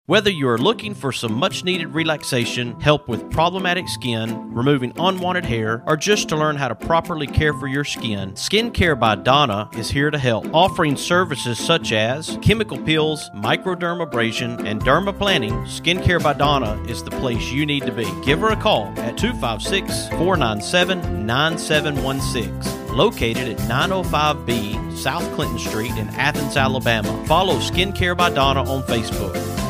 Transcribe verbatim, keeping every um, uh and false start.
Whether you are looking for some much-needed relaxation, help with problematic skin, removing unwanted hair, or just to learn how to properly care for your skin, Skincare by Donna is here to help, offering services such as chemical peels, microdermabrasion, and dermaplanning. Skincare by Donna is the place you need to be. Give her a call at two five six, four nine seven, nine seven one six. Located at nine oh five B South Clinton Street in Athens, Alabama. Follow Skincare by Donna on Facebook.